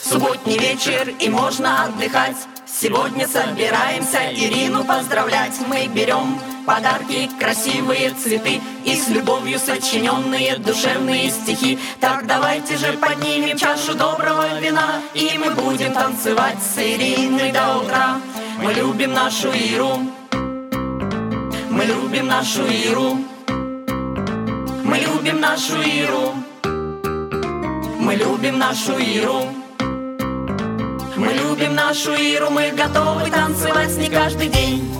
Субботний вечер и можно отдыхать. Сегодня собираемся Ирину поздравлять. Мы берем подарки, красивые цветы и с любовью сочиненные душевные стихи. Так давайте же поднимем чашу доброго вина, и мы будем танцевать с Ириной до утра. Мы любим нашу Иру, мы любим нашу Иру, мы любим нашу Иру, мы любим нашу Иру. Мы любим нашу Иру, мы готовы танцевать с ней каждый день.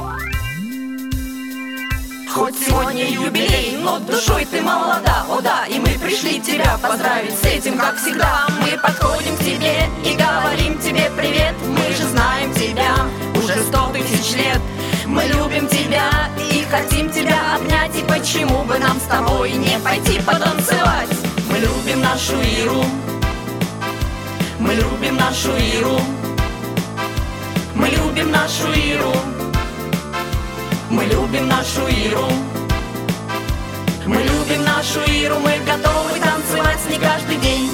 Хоть сегодня юбилей, но душой ты молода, о да. И мы пришли тебя поздравить с этим, как всегда. Мы подходим к тебе и говорим тебе привет. Мы же знаем тебя уже 100 000 лет. Мы любим тебя и хотим тебя обнять. И почему бы нам с тобой не пойти потанцевать? Мы любим нашу Иру, мы любим нашу Иру, мы любим нашу Иру, мы любим нашу Иру, мы любим нашу Иру, мы готовы танцевать с ней каждый день.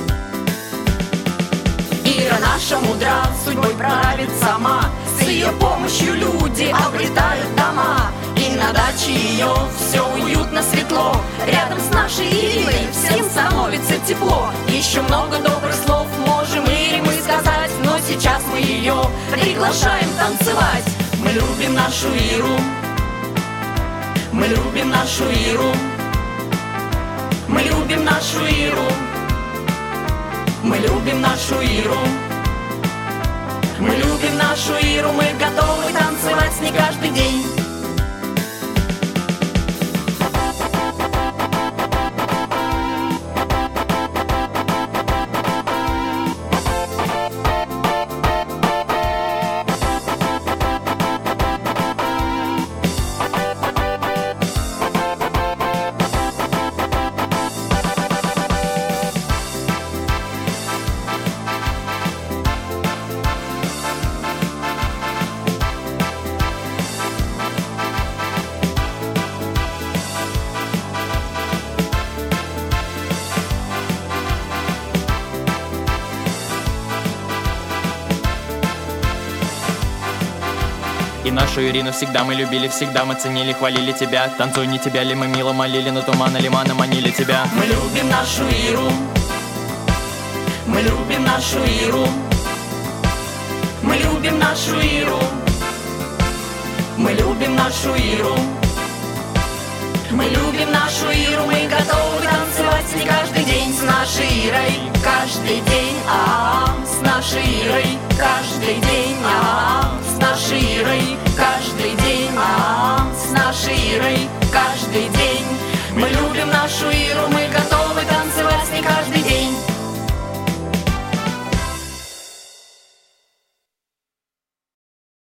Ира наша мудра, судьбой правит сама, с ее помощью люди обретают дома. И на даче ее все уютно, светло, рядом с нашей Ириной всем становится тепло. Еще много добрых слов можем Ире мы сказать, но сейчас мы ее приглашаем танцевать. Мы любим нашу Иру, мы любим нашу Иру, мы любим нашу Иру, мы любим нашу Иру, мы любим нашу Иру, мы готовы танцевать с ней каждый день. И нашу Ирину всегда мы любили, всегда мы ценили, хвалили тебя. Танцуй, не тебя ли мы мило молили, но тумана лимана манили тебя. Мы любим нашу Иру, мы любим нашу Иру, мы любим нашу Иру, мы любим нашу Иру, мы любим нашу Иру, мы готовы танцевать с ней каждый день. С нашей Ирой каждый день, с нашей Ирой каждый день,